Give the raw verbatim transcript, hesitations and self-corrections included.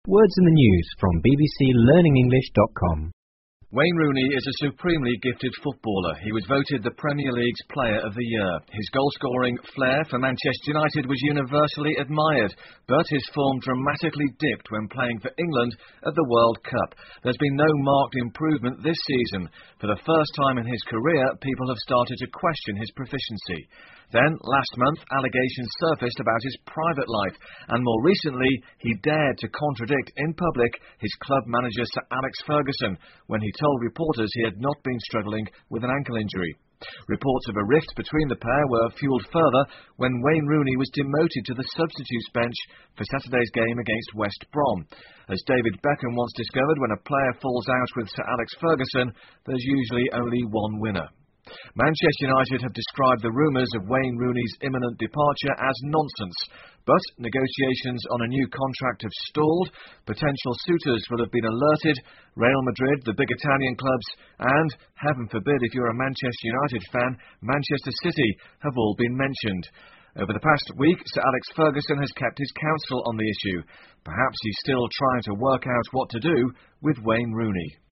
Words in the News from b b c learning english dot com. Wayne Rooney is a supremely gifted footballer. He was voted the Premier League's Player of the Year. His goal-scoring flair for Manchester United was universally admired, but his form dramatically dipped when playing for England at the World Cup. There's been no marked improvement this season. For the first time in his career, people have started to question his proficiency. Then, last month, allegations surfaced about his private life, and more recently, he dared to contradict in public his club manager Sir Alex Ferguson when he told reporters he had not been struggling with an ankle injury. Reports of a rift between the pair were fuelled further when Wayne Rooney was demoted to the substitutes bench for Saturday's game against West Brom. As David Beckham once discovered, when a player falls out with Sir Alex Ferguson, there's usually only one winner. Manchester United have described the rumours of Wayne Rooney's imminent departure as nonsense, but negotiations on a new contract have stalled, potential suitors will have been alerted, Real Madrid, the big Italian clubs, and, heaven forbid if you're a Manchester United fan, Manchester City have all been mentioned. Over the past week, Sir Alex Ferguson has kept his counsel on the issue. Perhaps he's still trying to work out what to do with Wayne Rooney.